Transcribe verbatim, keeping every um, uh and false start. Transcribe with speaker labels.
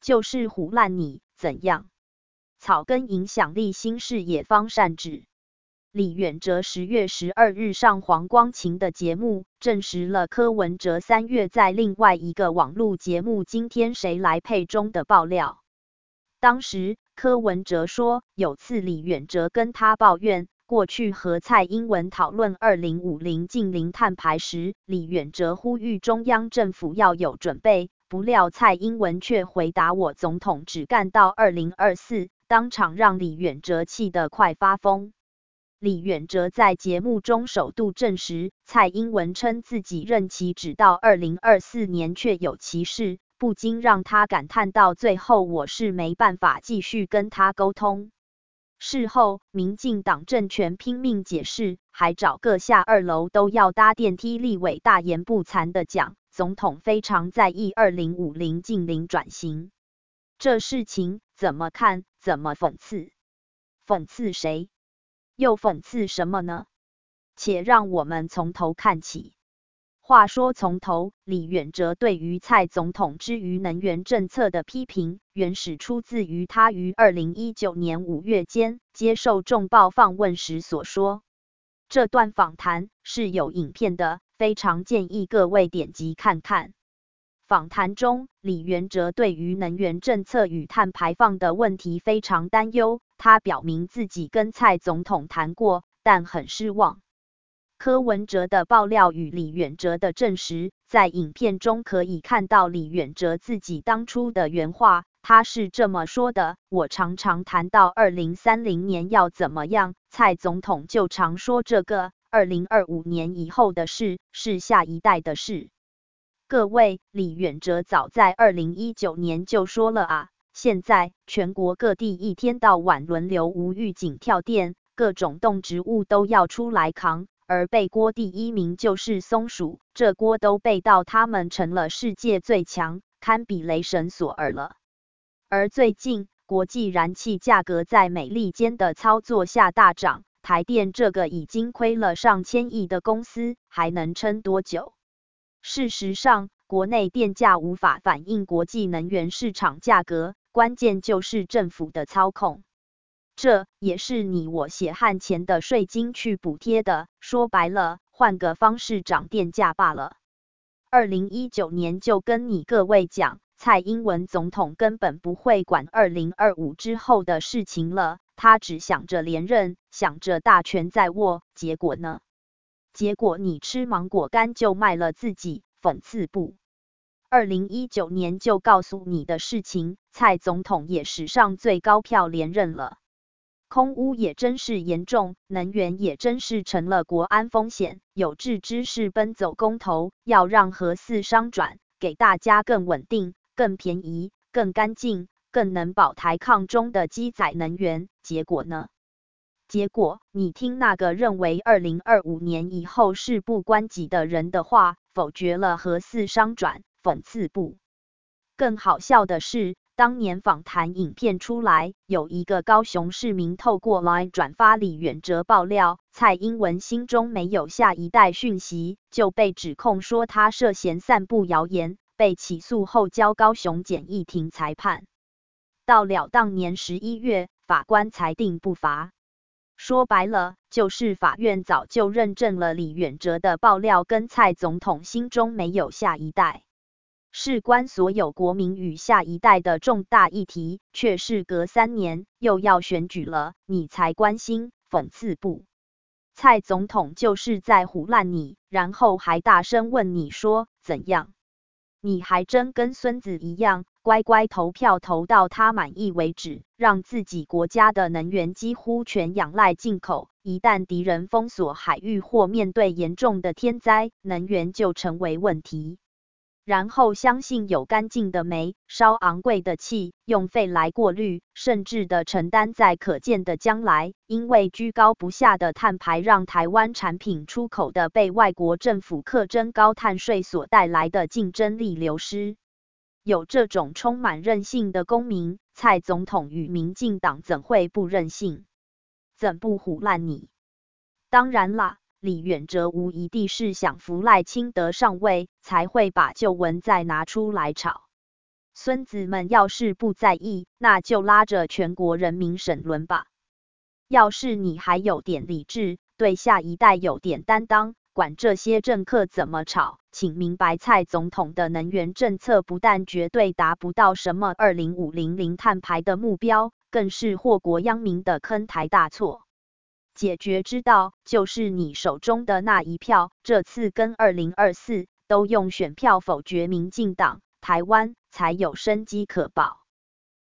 Speaker 1: 就是唬烂你，怎样？草根影响力新视野方善止。李远哲十月十二日上黄光芹的节目，证实了柯文哲三月在另外一个网络节目《今天谁来配》中的爆料。当时柯文哲说，有次李远哲跟他抱怨，过去和蔡英文讨论二零五零净零碳排时，李远哲呼吁中央政府要有准备，不料蔡英文却回答我总统只干到二零二四，当场让李远哲气得快发疯。李远哲在节目中首度证实，蔡英文称自己任期只到二零二四年却有其事，不禁让他感叹到最后我是没办法继续跟他沟通。事后，民进党政权拼命解释，还找各下二楼都要搭电梯立委大言不惭的讲，总统非常在意二零五零净零转型。这事情怎么看？怎么讽刺？讽刺谁？又讽刺什么呢？且让我们从头看起。话说从头，李远哲对于蔡总统之于能源政策的批评，原始出自于他于二零一九年五月间接受众报访问时所说。这段访谈是有影片的，非常建议各位点击看看。访谈中，李远哲对于能源政策与碳排放的问题非常担忧，他表明自己跟蔡总统谈过，但很失望。柯文哲的爆料与李远哲的证实，在影片中可以看到李远哲自己当初的原话，他是这么说的：我常常谈到二零三零年要怎么样，蔡总统就常说这个二零二五年以后的事，是下一代的事。各位，李远哲早在二零一九年就说了啊，现在全国各地一天到晚轮流无预警跳电，各种动植物都要出来扛，而背锅第一名就是松鼠，这锅都背到他们成了世界最强，堪比雷神索尔了。而最近，国际燃气价格在美利坚的操作下大涨，台电这个已经亏了上千亿的公司，还能撑多久？事实上，国内电价无法反映国际能源市场价格，关键就是政府的操控。这也是你我血汗钱的税金去补贴的，说白了，换个方式涨电价罢了。二零一九年就跟你各位讲，蔡英文总统根本不会管二零二五之后的事情了，他只想着连任，想着大权在握，结果呢？结果你吃芒果干就卖了自己，讽刺不？二零一九年就告诉你的事情，蔡总统也史上最高票连任了。空污也真是严重，能源也真是成了国安风险，有志之士奔走公投，要让核四商转，给大家更稳定、更便宜、更干净、更能保台抗中的基载能源，结果呢？结果，你听那个认为二零二五年以后事不关己的人的话，否决了核四商转，讽刺不？更好笑的是，当年访谈影片出来，有一个高雄市民透过 Line 转发李远哲爆料，蔡英文心中没有下一代讯息，就被指控说他涉嫌散布谣言，被起诉后交高雄简易庭裁判。到了当年十一月，法官裁定不罚。说白了，就是法院早就认证了李远哲的爆料跟蔡总统心中没有下一代。事关所有国民与下一代的重大议题，却是隔三年又要选举了，你才关心，讽刺不？蔡总统就是在唬烂你，然后还大声问你说怎样？你还真跟孙子一样，乖乖投票投到他满意为止，让自己国家的能源几乎全仰赖进口，一旦敌人封锁海域或面对严重的天灾，能源就成为问题。然后相信有干净的煤，烧昂贵的气，用肺来过滤，甚至的承担在可见的将来，因为居高不下的碳排让台湾产品出口的被外国政府课征高碳税所带来的竞争力流失。有这种充满韧性的公民，蔡总统与民进党怎会不任性？怎不唬烂你？当然啦，李远哲无疑地是想扶赖清德上位，才会把旧闻再拿出来炒。 孙子们要是不在意，那就拉着全国人民审论吧。要是你还有点理智，对下一代有点担当，管这些政客怎么吵，请明白蔡总统的能源政策不但绝对达不到什么二零五零零碳排的目标，更是祸国殃民的坑台大错。解决之道就是你手中的那一票，这次跟二零二四都用选票否决民进党，台湾才有生机可保。